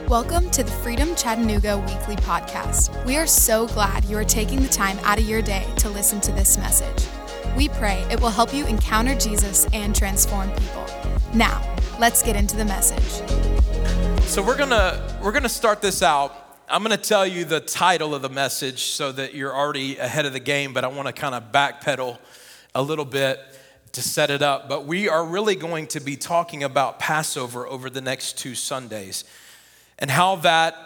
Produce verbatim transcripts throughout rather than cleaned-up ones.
Welcome to the Freedom Chattanooga Weekly Podcast. We are so glad you are taking the time out of your day to listen to this message. We pray it will help you encounter Jesus and transform people. Now, let's get into the message. So we're gonna we're gonna start this out. I'm gonna tell you the title of the message so that you're already ahead of the game, but I wanna kind of backpedal a little bit to set it up. But we are really going to be talking about Passover over the next two Sundays, and how that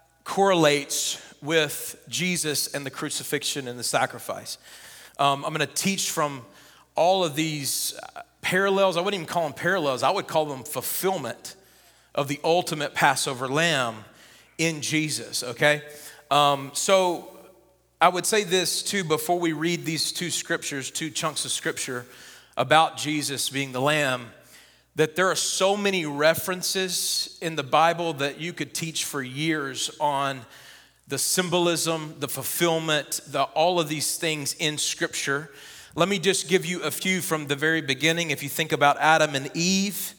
correlates with Jesus and the crucifixion and the sacrifice. Um, I'm gonna teach from all of these parallels. I wouldn't even call them parallels. I would call them fulfillment of the ultimate Passover lamb in Jesus, okay? Um, so I would say this too, before we read these two scriptures, two chunks of scripture about Jesus being the lamb, that there are so many references in the Bible that you could teach for years on the symbolism, the fulfillment, the, all of these things in Scripture. Let me just give you a few from the very beginning. If you think about Adam and Eve,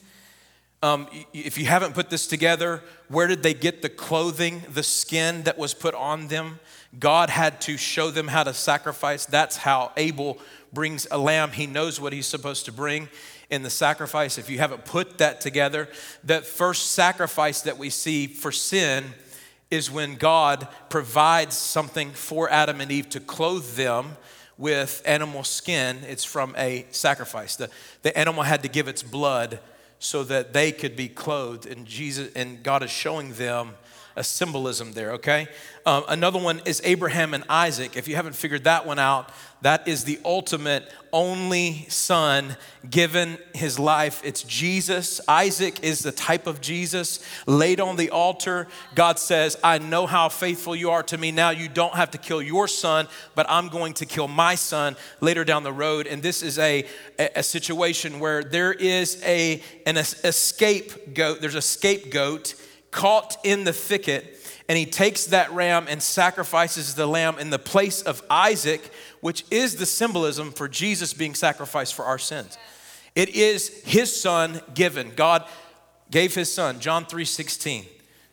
um, if you haven't put this together, where did they get the clothing, the skin that was put on them? God had to show them how to sacrifice. That's how Abel brings a lamb. He knows what he's supposed to bring in the sacrifice. If you haven't put that together, that first sacrifice that we see for sin is when God provides something for Adam and Eve to clothe them with animal skin. It's from a sacrifice. The, the animal had to give its blood so that they could be clothed, and Jesus and God is showing them a symbolism there, okay? Um, another one is Abraham and Isaac. If you haven't figured that one out, that is the ultimate only son given his life. It's Jesus. Isaac is the type of Jesus laid on the altar. God says, I know how faithful you are to me. Now you don't have to kill your son, but I'm going to kill my son later down the road. And this is a, a situation where there is a, an escape goat. There's a scapegoat caught in the thicket, and he takes that ram and sacrifices the lamb in the place of Isaac, which is the symbolism for Jesus being sacrificed for our sins. It is his son given. God gave his son, John three sixteen,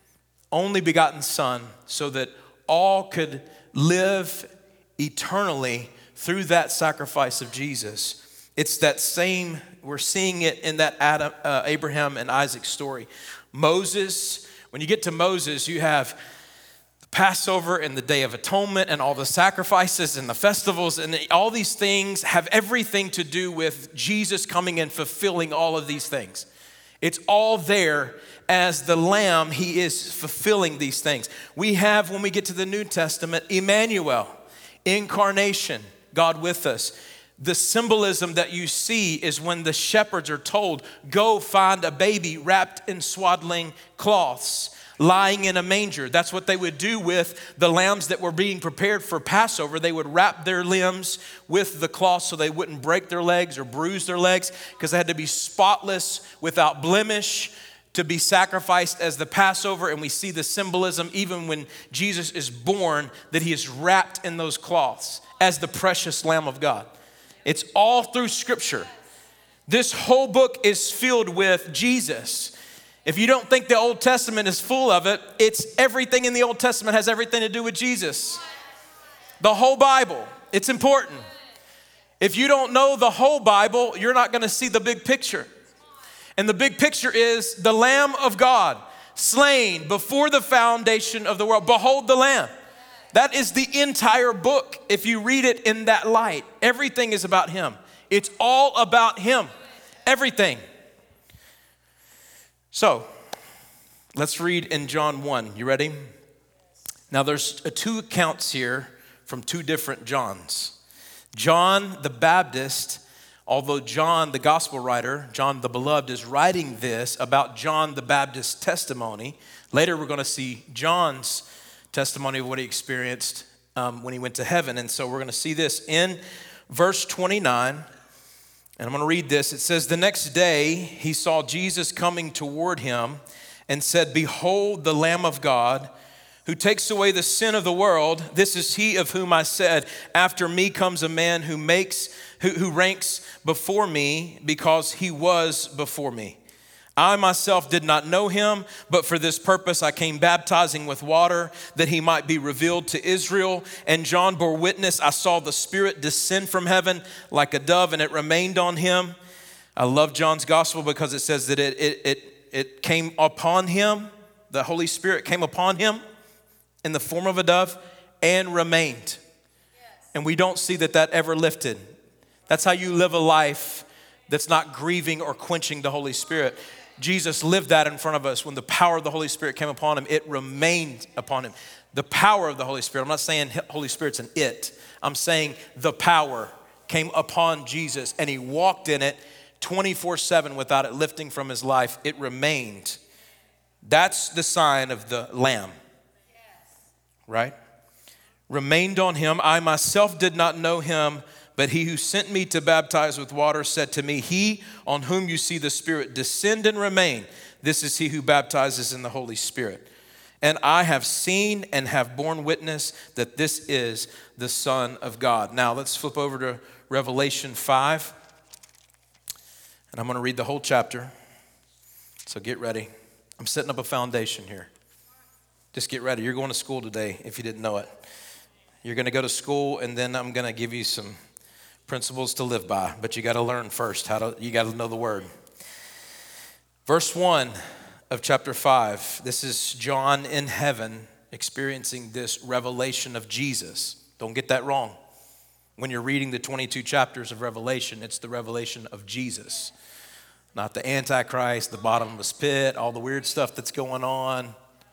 only begotten son, so that all could live eternally through that sacrifice of Jesus. It's that same, we're seeing it in that Adam, uh, Abraham and Isaac story. Moses, when you get to Moses, you have the Passover and the Day of Atonement and all the sacrifices and the festivals, and all these things have everything to do with Jesus coming and fulfilling all of these things. It's all there as the Lamb. He is fulfilling these things. We have, when we get to the New Testament, Emmanuel, incarnation, God with us. The symbolism that you see is when the shepherds are told, go find a baby wrapped in swaddling cloths, lying in a manger. That's what they would do with the lambs that were being prepared for Passover. They would wrap their limbs with the cloth so they wouldn't break their legs or bruise their legs, because they had to be spotless, without blemish, to be sacrificed as the Passover. And we see the symbolism even when Jesus is born, that he is wrapped in those cloths as the precious Lamb of God. It's all through Scripture. This whole book is filled with Jesus. If you don't think the Old Testament is full of it, it's everything in the Old Testament has everything to do with Jesus. The whole Bible, it's important. If you don't know the whole Bible, you're not going to see the big picture. And the big picture is the Lamb of God, slain before the foundation of the world. Behold the Lamb. That is the entire book. If you read it in that light, everything is about him. It's all about him. Everything. So, let's read in John one. You ready? Now there's two accounts here from two different Johns. John the Baptist, although John the gospel writer, John the beloved, is writing this about John the Baptist's testimony. Later we're going to see John's testimony of what he experienced um, when he went to heaven. And so we're going to see this in verse twenty-nine. And I'm going to read this. It says, the next day he saw Jesus coming toward him and said, behold the Lamb of God who takes away the sin of the world. This is he of whom I said, after me comes a man who makes who, who ranks before me, because he was before me. I myself did not know him, but for this purpose I came baptizing with water, that he might be revealed to Israel. And John bore witness. I saw the Spirit descend from heaven like a dove, and it remained on him. I love John's gospel because it says that it, it, it, it came upon him. The Holy Spirit came upon him in the form of a dove and remained. Yes. And we don't see that that ever lifted. That's how you live a life that's not grieving or quenching the Holy Spirit. Jesus lived that in front of us. When the power of the Holy Spirit came upon him, it remained upon him. The power of the Holy Spirit. I'm not saying Holy Spirit's an it. I'm saying the power came upon Jesus and he walked in it twenty-four seven without it lifting from his life. It remained. That's the sign of the Lamb. Right? Remained on him. I myself did not know him, but he who sent me to baptize with water said to me, he on whom you see the Spirit descend and remain, this is he who baptizes in the Holy Spirit. And I have seen and have borne witness that this is the Son of God. Now let's flip over to Revelation five. And I'm going to read the whole chapter. So get ready. I'm setting up a foundation here. Just get ready. You're going to school today if you didn't know it. You're going to go to school and then I'm going to give you some principles to live by, but you got to learn first how to, you got to know the word. Verse one of chapter five, this is John in heaven experiencing this revelation of Jesus. Don't get that wrong. When you're reading the twenty-two chapters of Revelation, it's the revelation of Jesus, not the Antichrist, the bottomless pit, all the weird stuff that's going on.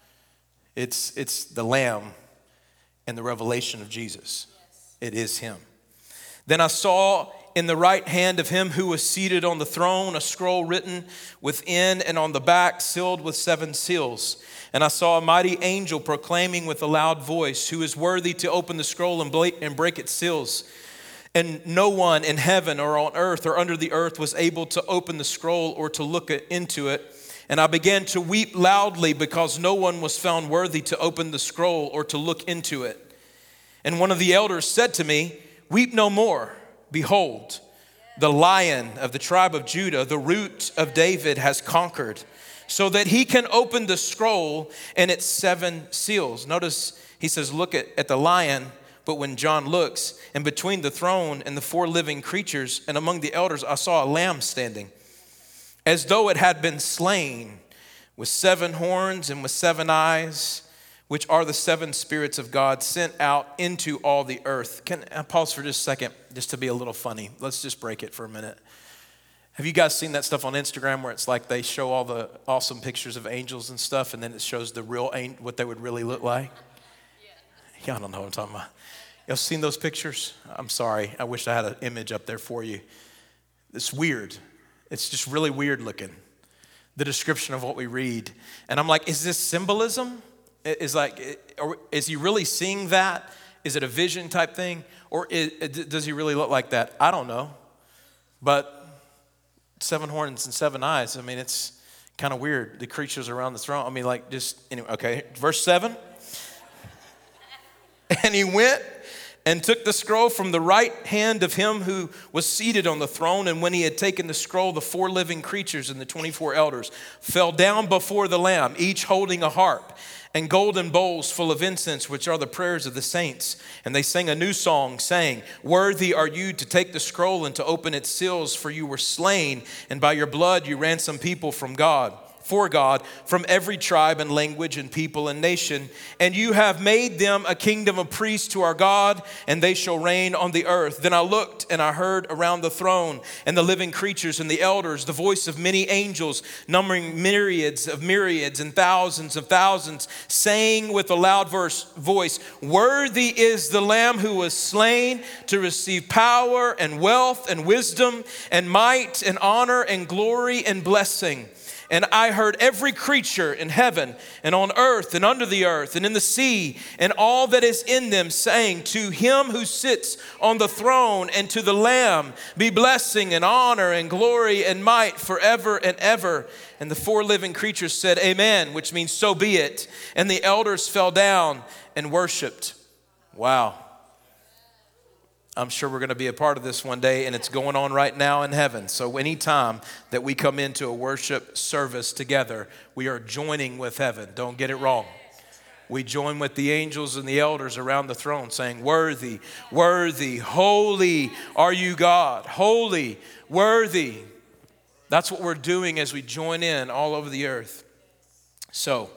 It's, it's the Lamb and the revelation of Jesus. It is him. Then I saw in the right hand of him who was seated on the throne a scroll written within and on the back, sealed with seven seals. And I saw a mighty angel proclaiming with a loud voice, who is worthy to open the scroll and break its seals. And no one in heaven or on earth or under the earth was able to open the scroll or to look into it. And I began to weep loudly because no one was found worthy to open the scroll or to look into it. And one of the elders said to me, weep no more. Behold, the Lion of the tribe of Judah, the Root of David, has conquered, so that he can open the scroll and its seven seals. Notice he says, look at, at the lion, but when John looks, and between the throne and the four living creatures and among the elders, I saw a lamb standing, as though it had been slain, with seven horns and with seven eyes, which are the seven spirits of God sent out into all the earth. Can I pause for just a second, just to be a little funny? Let's just break it for a minute. Have you guys seen that stuff on Instagram where it's like they show all the awesome pictures of angels and stuff, and then it shows the real angel, what they would really look like? Yeah. Y'all don't know what I'm talking about. Y'all seen those pictures? I'm sorry. I wish I had an image up there for you. It's weird. It's just really weird looking, the description of what we read. And I'm like, is this symbolism? Is like, or is he really seeing that? Is it a vision type thing? Or is, does he really look like that? I don't know. But seven horns and seven eyes, I mean, it's kind of weird. The creatures around the throne. I mean, like just, anyway, okay. Verse seven. And he went and took the scroll from the right hand of him who was seated on the throne. And when he had taken the scroll, the four living creatures and the twenty-four elders fell down before the Lamb, each holding a harp and golden bowls full of incense, which are the prayers of the saints. And they sang a new song, saying, worthy are you to take the scroll and to open its seals, for you were slain, and by your blood you ransomed people from God. For God, from every tribe and language and people and nation. And you have made them a kingdom of priests to our God, and they shall reign on the earth. Then I looked and I heard around the throne and the living creatures and the elders, the voice of many angels, numbering myriads of myriads and thousands of thousands, saying with a loud verse, voice, worthy is the Lamb who was slain to receive power and wealth and wisdom and might and honor and glory and blessing. And I heard every creature in heaven and on earth and under the earth and in the sea and all that is in them saying, to him who sits on the throne and to the Lamb be blessing and honor and glory and might forever and ever. And the four living creatures said, amen, which means so be it. And the elders fell down and worshiped. Wow. I'm sure we're going to be a part of this one day, and it's going on right now in heaven. So anytime that we come into a worship service together, we are joining with heaven. Don't get it wrong. We join with the angels and the elders around the throne saying, worthy, worthy, holy are you, God. Holy, worthy. That's what we're doing as we join in all over the earth. So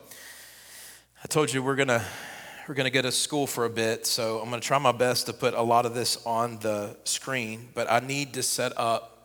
I told you we're going to We're going to get to school for a bit, so I'm going to try my best to put a lot of this on the screen, but I need to set up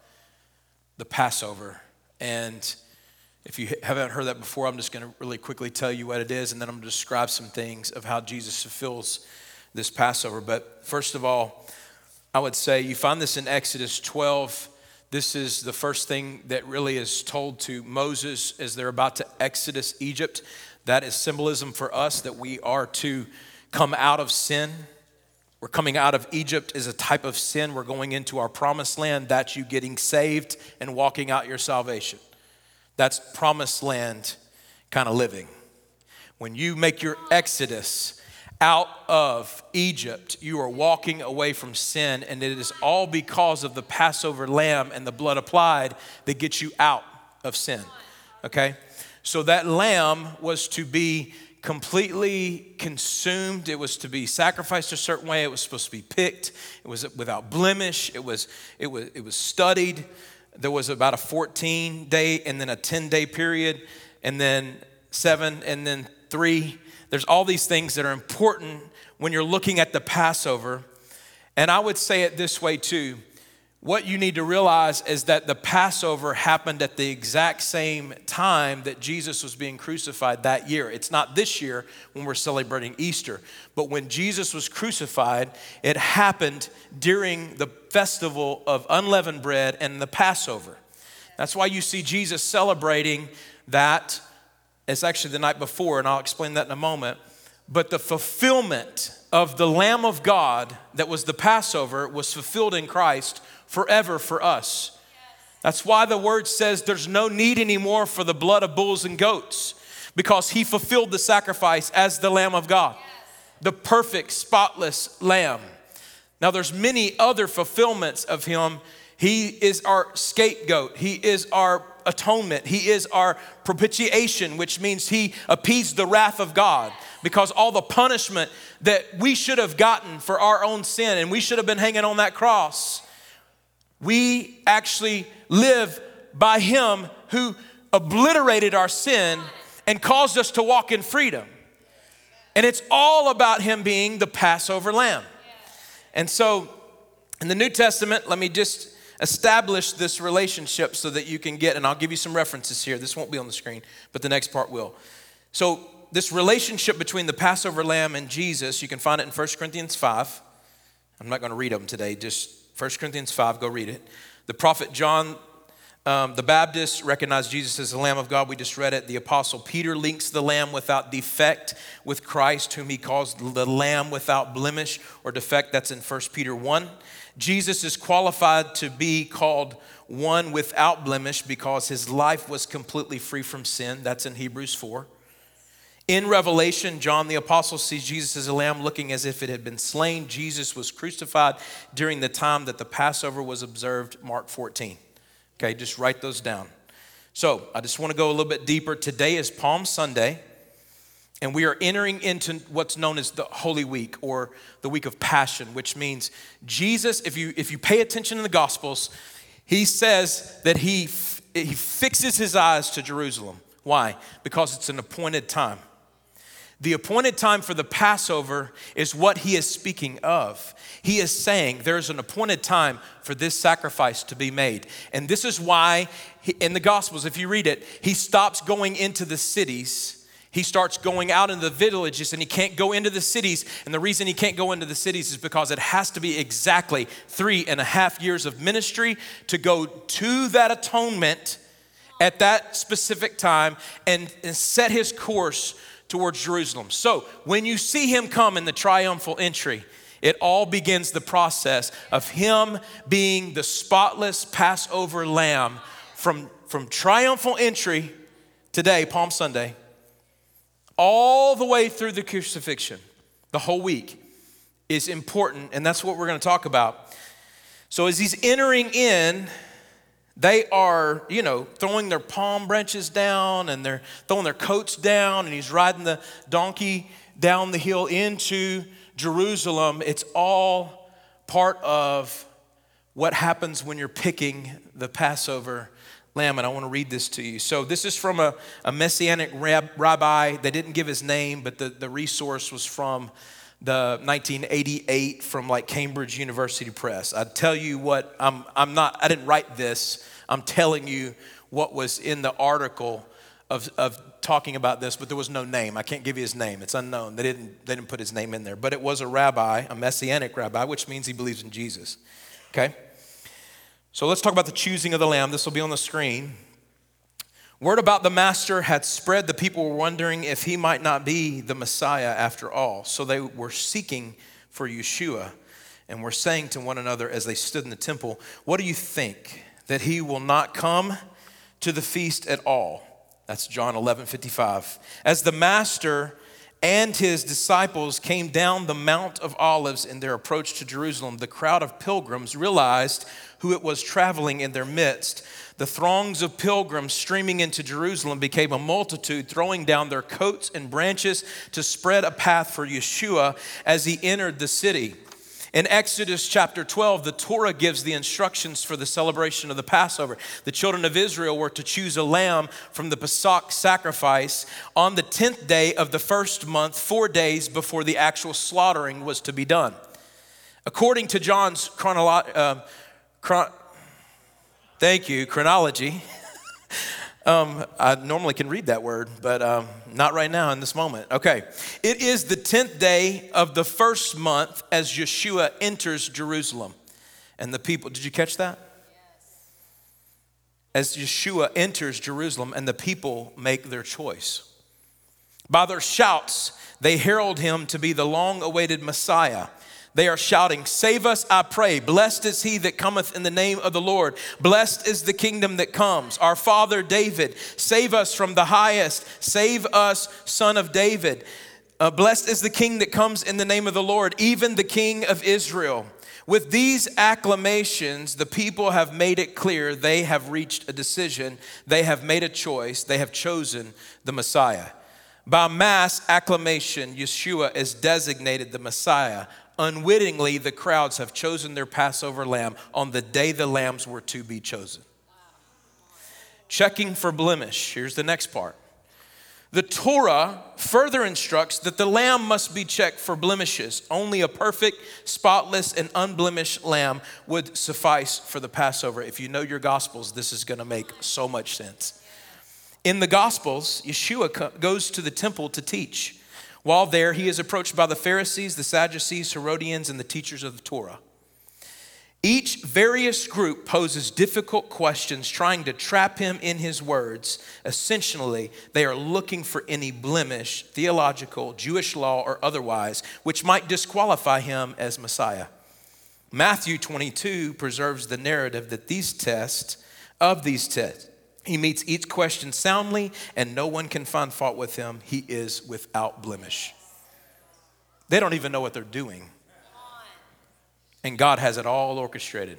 the Passover. And if you haven't heard that before, I'm just going to really quickly tell you what it is, and then I'm going to describe some things of how Jesus fulfills this Passover. But first of all, I would say you find this in Exodus twelve. This is the first thing that really is told to Moses as they're about to exodus Egypt. That is symbolism for us that we are to come out of sin. We're coming out of Egypt is a type of sin. We're going into our promised land. That's you getting saved and walking out your salvation. That's promised land kind of living. When you make your exodus out of Egypt, you are walking away from sin, and it is all because of the Passover lamb and the blood applied that gets you out of sin, okay? So that lamb was to be completely consumed. It was to be sacrificed a certain way. It was supposed to be picked. It was without blemish. It was, it was, it was studied. There was about a fourteen day and then a ten day period and then seven and then three. There's all these things that are important when you're looking at the Passover. And I would say it this way too. What you need to realize is that the Passover happened at the exact same time that Jesus was being crucified that year. It's not this year when we're celebrating Easter, but when Jesus was crucified, it happened during the festival of unleavened bread and the Passover. That's why you see Jesus celebrating that. It's actually the night before, and I'll explain that in a moment. But the fulfillment of the Lamb of God that was the Passover was fulfilled in Christ forever for us. That's why the word says there's no need anymore for the blood of bulls and goats, because he fulfilled the sacrifice as the Lamb of God, the perfect, spotless Lamb. Now there's many other fulfillments of him. He is our scapegoat. He is our atonement. He is our propitiation, which means he appeased the wrath of God, because all the punishment that we should have gotten for our own sin, and we should have been hanging on that cross, we actually live by him who obliterated our sin and caused us to walk in freedom. And it's all about him being the Passover lamb. And so in the New Testament, let me just establish this relationship so that you can get, and I'll give you some references here. This won't be on the screen, but the next part will. So this relationship between the Passover lamb and Jesus, you can find it in First Corinthians five. I'm not going to read them today, just First Corinthians five, go read it. The prophet John um, the Baptist recognized Jesus as the Lamb of God. We just read it. The apostle Peter links the lamb without defect with Christ, whom he calls the lamb without blemish or defect. That's in First Peter one. Jesus is qualified to be called one without blemish because his life was completely free from sin. That's in Hebrews four. In Revelation, John the apostle sees Jesus as a lamb looking as if it had been slain. Jesus was crucified during the time that the Passover was observed, Mark fourteen. Okay, just write those down. So I just want to go a little bit deeper. Today is Palm Sunday, and we are entering into what's known as the Holy Week, or the week of Passion, which means Jesus, if you if you pay attention in the Gospels, he says that he, he fixes his eyes to Jerusalem. Why? Because it's an appointed time. The appointed time for the Passover is what he is speaking of. He is saying there's an appointed time for this sacrifice to be made. And this is why he, in the Gospels, if you read it, he stops going into the cities. He starts going out into the villages, and he can't go into the cities. And the reason he can't go into the cities is because it has to be exactly three and a half years of ministry to go to that atonement at that specific time and, and set his course towards Jerusalem. So when you see him come in the triumphal entry, it all begins the process of him being the spotless Passover lamb from, from triumphal entry today, Palm Sunday, all the way through the crucifixion, the whole week. is important, and that's what we're going to talk about. So as he's entering in, they are, you know, throwing their palm branches down and they're throwing their coats down, and he's riding the donkey down the hill into Jerusalem. It's all part of what happens when you're picking the Passover lamb, and I want to read this to you. So this is from a, a Messianic rab, rabbi. They didn't give his name, but the, the resource was from the nineteen eighty-eight from like Cambridge University Press. I tell you what, I'm I'm not, I didn't write this. I'm telling you what was in the article of, of talking about this, but there was no name. I can't give you his name. It's unknown. They didn't they didn't put his name in there. But it was a rabbi, a Messianic rabbi, which means he believes in Jesus. Okay? So let's talk about the choosing of the lamb. This will be on the screen. Word about the master had spread. The people were wondering if he might not be the Messiah after all. So they were seeking for Yeshua and were saying to one another as they stood in the temple, "What do you think, that he will not come to the feast at all?" That's John eleven fifty-five. As the master and his disciples came down the Mount of Olives in their approach to Jerusalem, the crowd of pilgrims realized who it was traveling in their midst. The throngs of pilgrims streaming into Jerusalem became a multitude, throwing down their coats and branches to spread a path for Yeshua as he entered the city. In Exodus chapter twelve, the Torah gives the instructions for the celebration of the Passover. The children of Israel were to choose a lamb from the Pesach sacrifice on the tenth day of the first month, four days before the actual slaughtering was to be done. According to John's chronolo- uh, chron- thank you, chronology, Um, I normally can read that word, but um, not right now in this moment. Okay. It is the tenth day of the first month as Yeshua enters Jerusalem. And the people, did you catch that? Yes. As Yeshua enters Jerusalem and the people make their choice. By their shouts, they herald him to be the long-awaited Messiah. They are shouting, "Save us, I pray. Blessed is he that cometh in the name of the Lord. Blessed is the kingdom that comes. Our father David, save us from the highest. Save us, son of David. Uh, blessed is the king that comes in the name of the Lord, even the King of Israel." With these acclamations, the people have made it clear they have reached a decision. They have made a choice. They have chosen the Messiah. By mass acclamation, Yeshua is designated the Messiah. Unwittingly, the crowds have chosen their Passover lamb on the day the lambs were to be chosen. Checking for blemish. Here's the next part. The Torah further instructs that the lamb must be checked for blemishes. Only a perfect, spotless, and unblemished lamb would suffice for the Passover. If you know your Gospels, this is going to make so much sense. In the Gospels, Yeshua goes to the temple to teach. While there, he is approached by the Pharisees, the Sadducees, Herodians, and the teachers of the Torah. Each various group poses difficult questions, trying to trap him in his words. Essentially, they are looking for any blemish, theological, Jewish law, or otherwise, which might disqualify him as Messiah. Matthew twenty-two preserves the narrative that these tests, of these tests, he meets each question soundly, and no one can find fault with him. He is without blemish. They don't even know what they're doing. And God has it all orchestrated.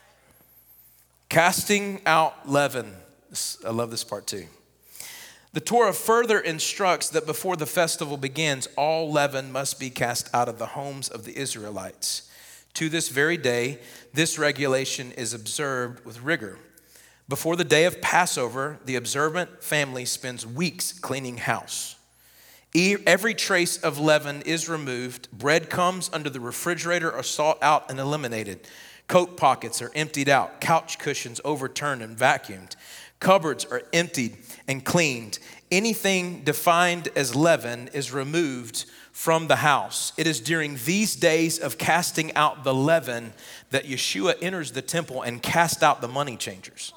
Casting out leaven. I love this part too. The Torah further instructs that before the festival begins, all leaven must be cast out of the homes of the Israelites. To this very day, this regulation is observed with rigor. Before the day of Passover, the observant family spends weeks cleaning house. Every trace of leaven is removed. Bread comes under the refrigerator or sought out and eliminated. Coat pockets are emptied out. Couch cushions overturned and vacuumed. Cupboards are emptied and cleaned. Anything defined as leaven is removed from the house. It is during these days of casting out the leaven that Yeshua enters the temple and casts out the money changers.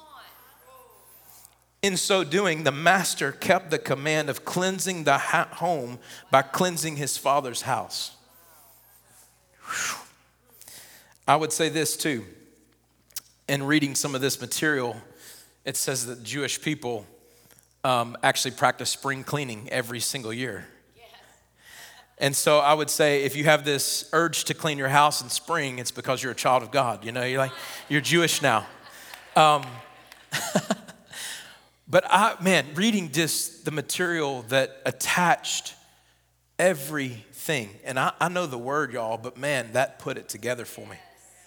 In so doing, the master kept the command of cleansing the home by cleansing his father's house. Whew. I would say this too. In reading some of this material, it says that Jewish people um, actually practice spring cleaning every single year. And so I would say if you have this urge to clean your house in spring, it's because you're a child of God. You know, you're like, you're Jewish now. Um, but I, man, reading just the material that attached everything. And I, I know the word, y'all, but man, that put it together for me.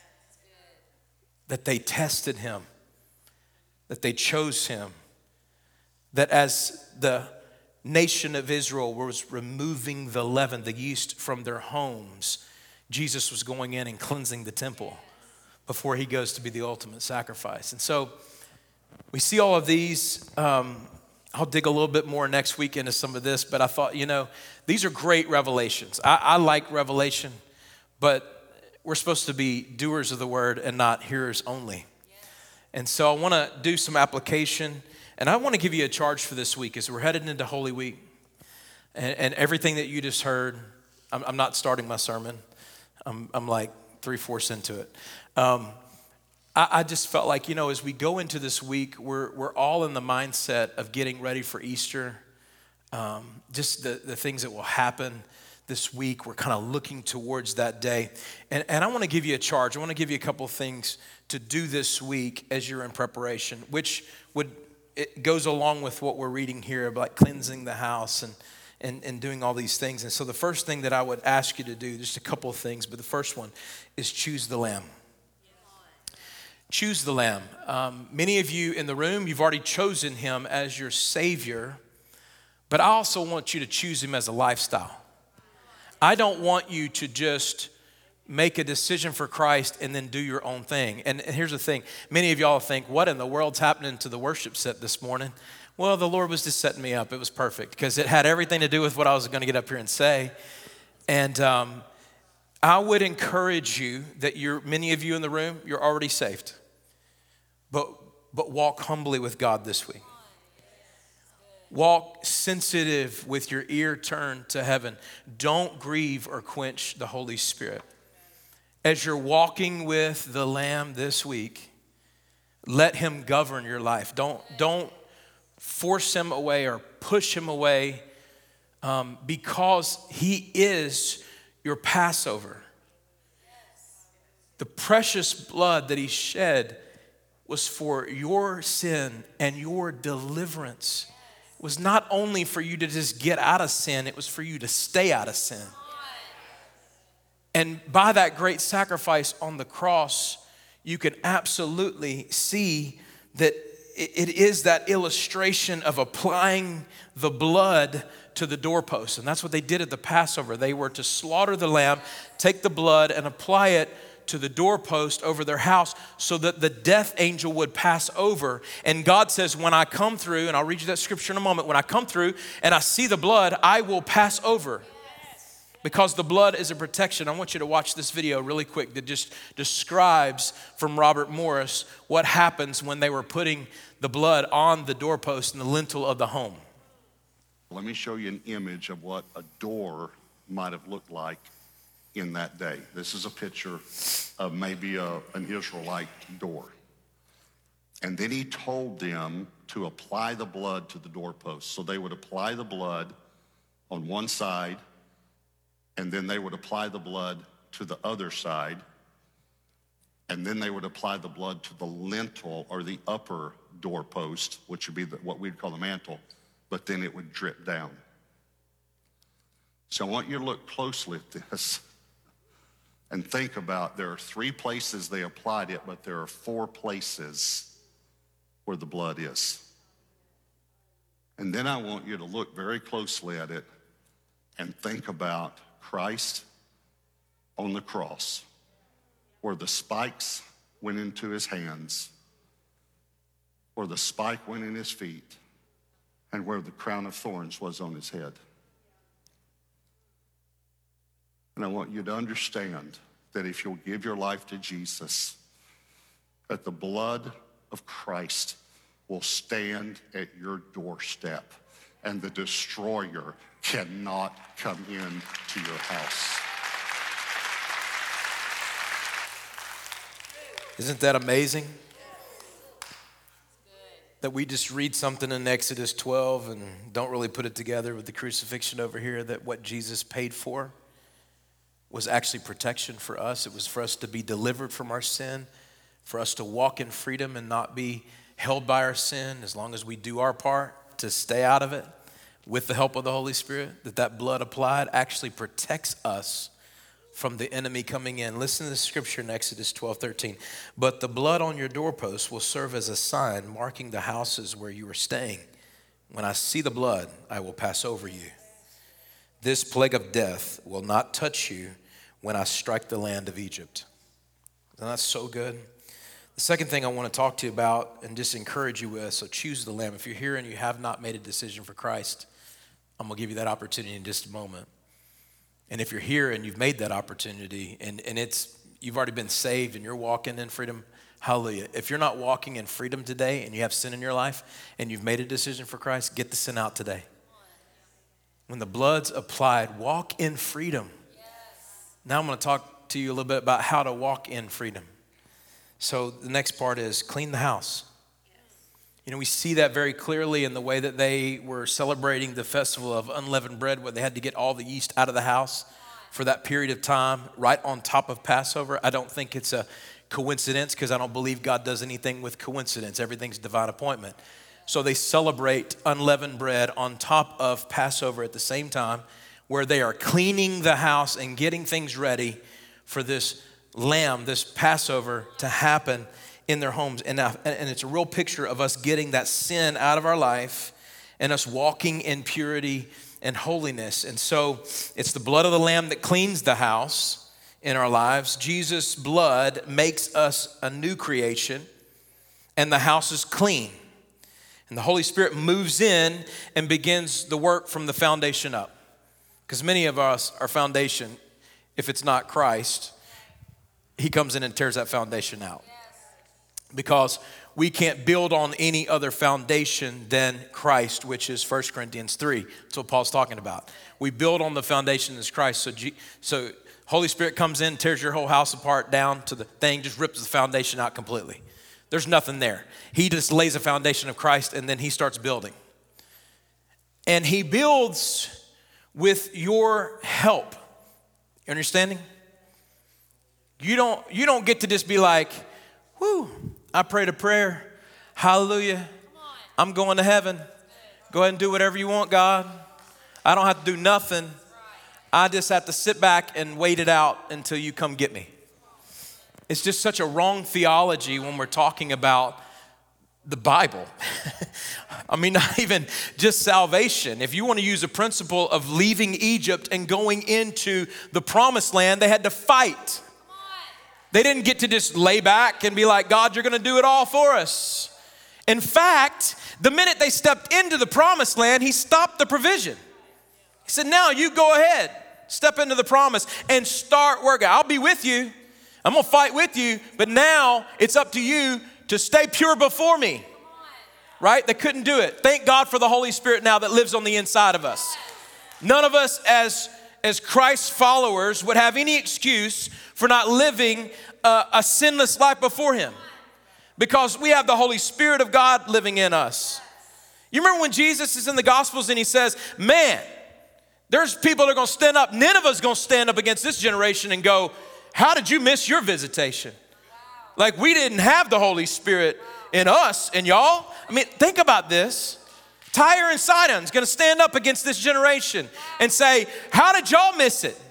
That they tested him, that they chose him, that as the nation of Israel was removing the leaven, the yeast from their homes, Jesus was going in and cleansing the temple before he goes to be the ultimate sacrifice. And so we see all of these. Um, I'll dig a little bit more next week into some of this, but I thought, you know, these are great revelations. I, I like revelation, but we're supposed to be doers of the word and not hearers only. And so I want to do some application, and I want to give you a charge for this week as we're headed into Holy Week. And, and everything that you just heard, I'm, I'm not starting my sermon. I'm, I'm like three-fourths into it. Um, I, I just felt like, you know, as we go into this week, we're, we're all in the mindset of getting ready for Easter, um, just the, the things that will happen this week. We're kind of looking towards that day. And, and I want to give you a charge. I want to give you a couple of things to do this week as you're in preparation, which would it goes along with what we're reading here about cleansing the house and, and, and doing all these things. And so the first thing that I would ask you to do, just a couple of things, but the first one is choose the Lamb. Choose the Lamb. Um, many of you in the room, you've already chosen him as your Savior, but I also want you to choose him as a lifestyle. I don't want you to just make a decision for Christ and then do your own thing. And here's the thing. Many of y'all think, what in the world's happening to the worship set this morning? Well, the Lord was just setting me up. It was perfect because it had everything to do with what I was going to get up here and say. And um, I would encourage you that you're, many of you in the room, you're already saved. But, but walk humbly with God this week. Walk sensitive with your ear turned to heaven. Don't grieve or quench the Holy Spirit. As you're walking with the Lamb this week, let him govern your life. Don't, don't force him away or push him away um, because he is your Passover. The precious blood that he shed was for your sin and your deliverance. It was not only for you to just get out of sin, it was for you to stay out of sin. And by that great sacrifice on the cross, you can absolutely see that it is that illustration of applying the blood to the doorpost. And that's what they did at the Passover. They were to slaughter the lamb, take the blood, and apply it to the doorpost over their house so that the death angel would pass over. And God says, when I come through, and I'll read you that scripture in a moment, when I come through and I see the blood, I will pass over. Because the blood is a protection. I want you to watch this video really quick that just describes from Robert Morris what happens when they were putting the blood on the doorpost and the lintel of the home. Let me show you an image of what a door might have looked like in that day. This is a picture of maybe a, an Israelite door. And then he told them to apply the blood to the doorpost. So they would apply the blood on one side, and then they would apply the blood to the other side, and then they would apply the blood to the lintel or the upper doorpost, which would be the, what we'd call the mantle, but then it would drip down. So I want you to look closely at this and think about, there are three places they applied it, but there are four places where the blood is. And then I want you to look very closely at it and think about Christ on the cross, where the spikes went into his hands, where the spike went in his feet, and where the crown of thorns was on his head. And I want you to understand that if you'll give your life to Jesus, that the blood of Christ will stand at your doorstep, and the destroyer cannot come in to your house. Isn't that amazing? that we just read something in Exodus twelve and don't really put it together with the crucifixion over here, that what Jesus paid for was actually protection for us. It was for us to be delivered from our sin, for us to walk in freedom and not be held by our sin as long as we do our part to stay out of it with the help of the Holy Spirit, that that blood applied actually protects us from the enemy coming in. Listen to the scripture in Exodus twelve thirteen. But the blood on your doorposts will serve as a sign marking the houses where you are staying. When I see the blood, I will pass over you. This plague of death will not touch you when I strike the land of Egypt. And that's so good. The second thing I want to talk to you about and just encourage you with, so choose the Lamb. If you're here and you have not made a decision for Christ, I'm going to give you that opportunity in just a moment. And if you're here and you've made that opportunity and, and it's you've already been saved and you're walking in freedom, hallelujah. If you're not walking in freedom today and you have sin in your life and you've made a decision for Christ, get the sin out today. When the blood's applied, walk in freedom. Now I'm going to talk to you a little bit about how to walk in freedom. So the next part is clean the house. You know, we see that very clearly in the way that they were celebrating the festival of unleavened bread, where they had to get all the yeast out of the house for that period of time, right on top of Passover. I don't think it's a coincidence, because I don't believe God does anything with coincidence. Everything's divine appointment. So they celebrate unleavened bread on top of Passover at the same time, where they are cleaning the house and getting things ready for this lamb, this Passover to happen in their homes. And, now, and it's a real picture of us getting that sin out of our life and us walking in purity and holiness. And so it's the blood of the lamb that cleans the house in our lives. Jesus' blood makes us a new creation, and the house is clean. And the Holy Spirit moves in and begins the work from the foundation up. Because many of us, our foundation, if it's not Christ, he comes in and tears that foundation out. Because we can't build on any other foundation than Christ, which is First Corinthians three. That's what Paul's talking about. We build on the foundation that's Christ. So, G- so Holy Spirit comes in, tears your whole house apart down to the thing, just rips the foundation out completely. There's nothing there. He just lays a foundation of Christ, and then he starts building. And he builds with your help. You understanding? You don't, you don't get to just be like, whoo, I prayed a prayer. Hallelujah. I'm going to heaven. Go ahead and do whatever you want, God. I don't have to do nothing. I just have to sit back and wait it out until you come get me. It's just such a wrong theology when we're talking about the Bible. I mean, not even just salvation. If you want to use a principle of leaving Egypt and going into the promised land, they had to fight. They didn't get to just lay back and be like, God, you're going to do it all for us. In fact, the minute they stepped into the promised land, he stopped the provision. He said, now you go ahead, step into the promise and start working. I'll be with you. I'm going to fight with you, but now it's up to you to stay pure before me. Right? They couldn't do it. Thank God for the Holy Spirit now that lives on the inside of us. None of us as as Christ's followers would have any excuse for not living a, a sinless life before him, because we have the Holy Spirit of God living in us. You remember when Jesus is in the Gospels and he says, man, there's people that are going to stand up. Nineveh's going to stand up against this generation and go, how did you miss your visitation? Like we didn't have the Holy Spirit in us and y'all. I mean, think about this. Tyre and Sidon's going to stand up against this generation and say, how did y'all miss it?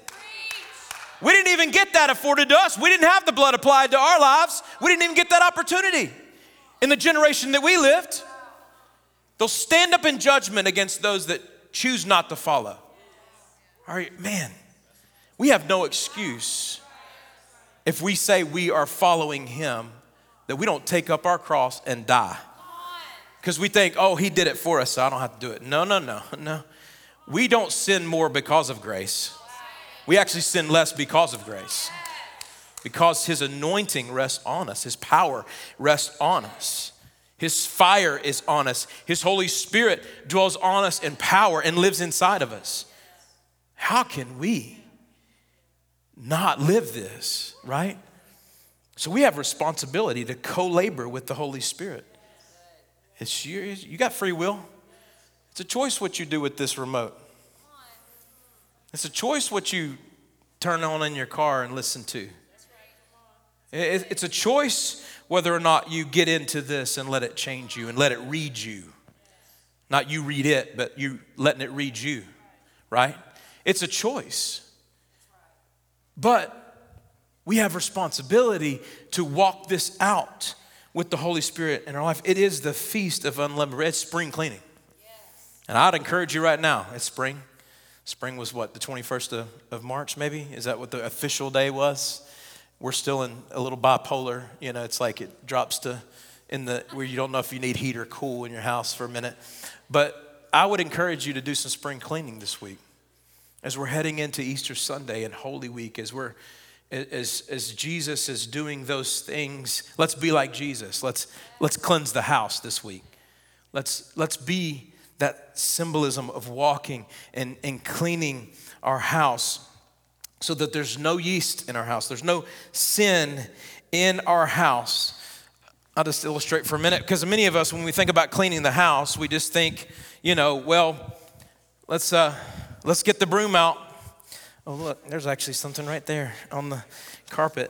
We didn't even get that afforded to us. We didn't have the blood applied to our lives. We didn't even get that opportunity in the generation that we lived. They'll stand up in judgment against those that choose not to follow. All right, man, we have no excuse if we say we are following him, that we don't take up our cross and die. Because we think, oh, he did it for us, so I don't have to do it. No, no, no, no. We don't sin more because of grace. We actually sin less because of grace. Because his anointing rests on us. His power rests on us. His fire is on us. His Holy Spirit dwells on us in power and lives inside of us. How can we not live this, right? So we have responsibility to co-labor with the Holy Spirit. It's you, you got free will. It's a choice what you do with this remote. It's a choice what you turn on in your car and listen to. It's a choice whether or not you get into this and let it change you and let it read you. Not you read it, but you letting it read you, right? It's a choice. But we have responsibility to walk this out with the Holy Spirit in our life. It is the feast of unleavened bread. It's spring cleaning. And I'd encourage you right now, it's spring. Spring was what, the twenty-first of, of March maybe? Is that what the official day was? We're still in a little bipolar. You know, it's like it drops to in the, where you don't know if you need heat or cool in your house for a minute. But I would encourage you to do some spring cleaning this week. As we're heading into Easter Sunday and Holy Week, as we're, as, as Jesus is doing those things, let's be like Jesus. Let's, let's cleanse the house this week. Let's, let's be that symbolism of walking and, and cleaning our house so that there's no yeast in our house. There's no sin in our house. I'll just illustrate for a minute, because many of us, when we think about cleaning the house, we just think, you know, well, let's uh, let's get the broom out. Oh, look, there's actually something right there on the carpet.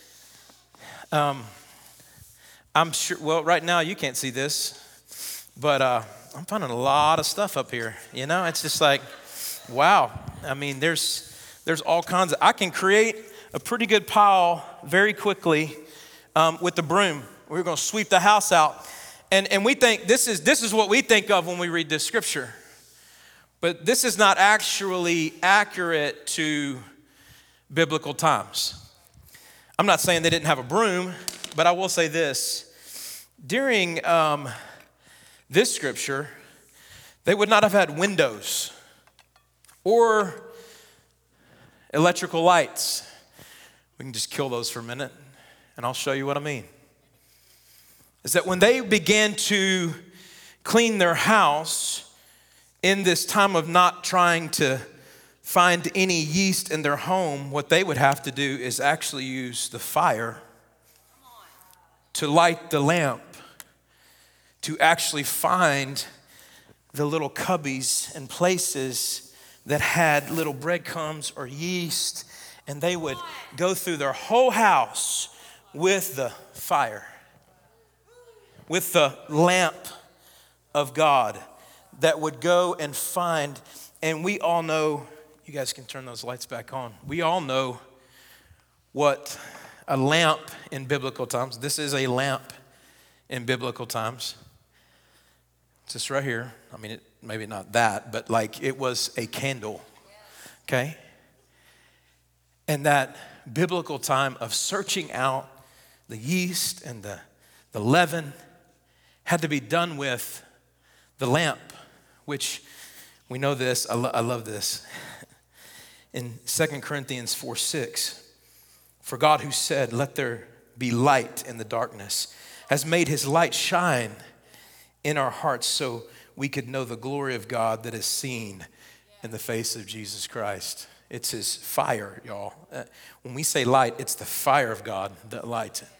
Um, I'm sure, well, right now you can't see this, but uh, I'm finding a lot of stuff up here. You know, it's just like, wow. I mean, there's there's all kinds of, I can create a pretty good pile very quickly um, with the broom. We're going to sweep the house out. And and we think this is this is what we think of when we read this scripture. But this is not actually accurate to biblical times. I'm not saying they didn't have a broom, but I will say this. During um, this scripture, they would not have had windows or electrical lights. We can just kill those for a minute, and I'll show you what I mean. Is that when they began to clean their house in this time of not trying to find any yeast in their home, what they would have to do is actually use the fire to light the lamp, to actually find the little cubbies and places that had little breadcrumbs or yeast, and they would go through their whole house with the fire, with the lamp of God that would go and find. And we all know, you guys can turn those lights back on. We all know what a lamp in biblical times, this is a lamp in biblical times. It's just right here. I mean, it, maybe not that, but like it was a candle, okay? And that biblical time of searching out the yeast and the, the leaven had to be done with the lamp, which we know this. I, lo- I love this. In Second Corinthians four six, for God who said, let there be light in the darkness, has made his light shine in our hearts so we could know the glory of God that is seen in the face of Jesus Christ. It's his fire, y'all. Uh, when we say light, it's the fire of God that lights it.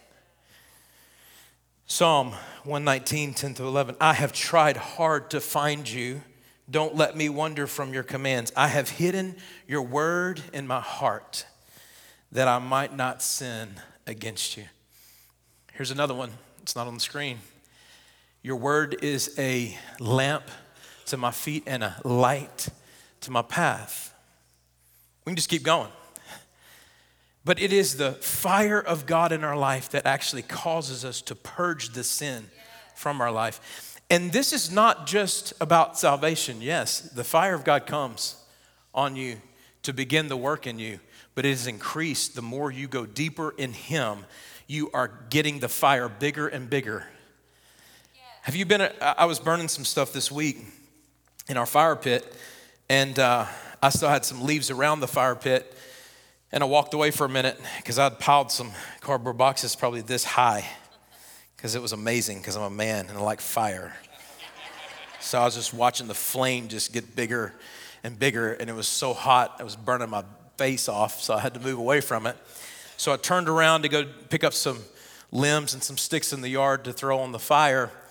Psalm one nineteen, ten to eleven. I have tried hard to find you. Don't let me wander from your commands. I have hidden your word in my heart that I might not sin against you. Here's another one. It's not on the screen. Your word is a lamp to my feet and a light to my path. We can just keep going. But it is the fire of God in our life that actually causes us to purge the sin from our life. And this is not just about salvation. Yes, the fire of God comes on you to begin the work in you, but it is increased the more you go deeper in him. You are getting the fire bigger and bigger. Have you been, I was burning some stuff this week in our fire pit, and uh, I still had some leaves around the fire pit, and I walked away for a minute because I'd piled some cardboard boxes probably this high because it was amazing because I'm a man and I like fire. So I was just watching the flame just get bigger and bigger, and it was so hot, it was burning my face off, so I had to move away from it. So I turned around to go pick up some limbs and some sticks in the yard to throw on the fire.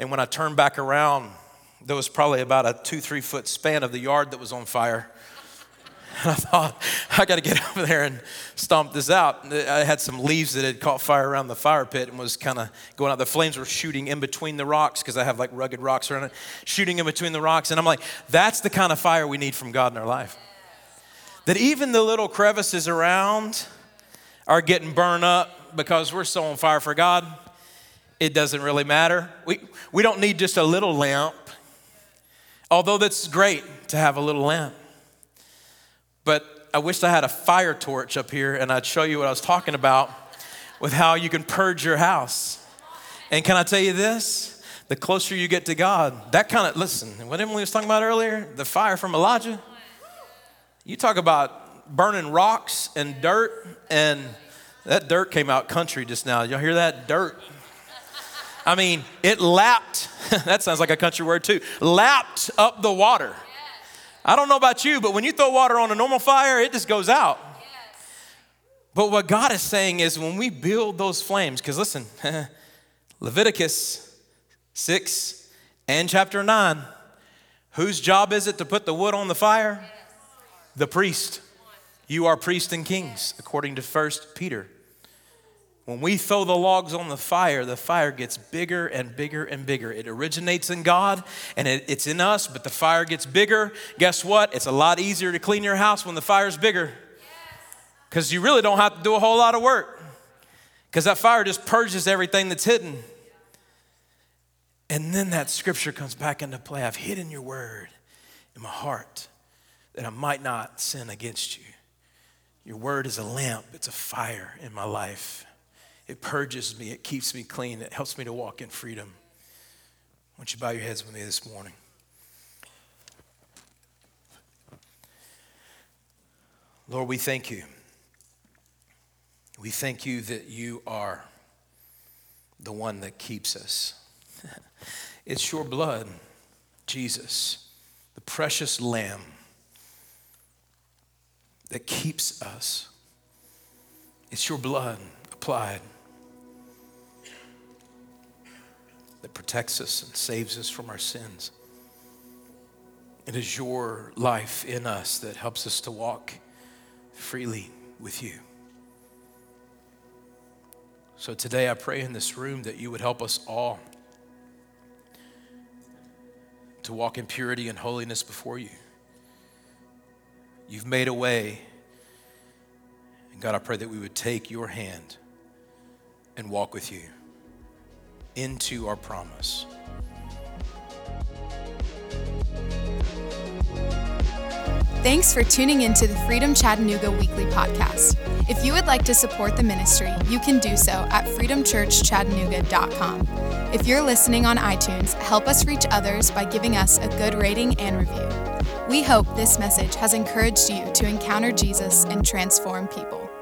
And when I turned back around, there was probably about a two, three foot span of the yard that was on fire. And I thought, I got to get over there and stomp this out. I had some leaves that had caught fire around the fire pit and was kind of going out. The flames were shooting in between the rocks because I have like rugged rocks around it, shooting in between the rocks. And I'm like, that's the kind of fire we need from God in our life. That even the little crevices around are getting burned up because we're so on fire for God. It doesn't really matter. We, we don't need just a little lamp, although that's great to have a little lamp. But I wished I had a fire torch up here and I'd show you what I was talking about with how you can purge your house. And can I tell you this? The closer you get to God, that kind of, listen, what Emily was talking about earlier, the fire from Elijah. You talk about burning rocks and dirt, and that dirt came out country just now. Y'all hear that? Dirt. I mean, it lapped, that sounds like a country word too, lapped up the water. I don't know about you, but when you throw water on a normal fire, it just goes out. Yes. But what God is saying is when we build those flames, because listen, Leviticus six and chapter nine, whose job is it to put the wood on the fire? Yes. The priest. You are priests and kings, according to First Peter. When we throw the logs on the fire, the fire gets bigger and bigger and bigger. It originates in God and it, it's in us, but the fire gets bigger. Guess what? It's a lot easier to clean your house when the fire's bigger. Because you really don't have to do a whole lot of work. Because that fire just purges everything that's hidden. And then that scripture comes back into play. I've hidden your word in my heart that I might not sin against you. Your word is a lamp. It's a fire in my life. It purges me. It keeps me clean. It helps me to walk in freedom. Why don't you bow your heads with me this morning? Lord, we thank you. We thank you that you are the one that keeps us. It's your blood, Jesus, the precious Lamb that keeps us. It's your blood applied that protects us and saves us from our sins. It is your life in us that helps us to walk freely with you. So today I pray in this room that you would help us all to walk in purity and holiness before you. You've made a way. And God, I pray that we would take your hand and walk with you into our promise. Thanks for tuning into the Freedom Chattanooga Weekly Podcast. If you would like to support the ministry, you can do so at freedom church chattanooga dot com. If you're listening on iTunes, help us reach others by giving us a good rating and review. We hope this message has encouraged you to encounter Jesus and transform people.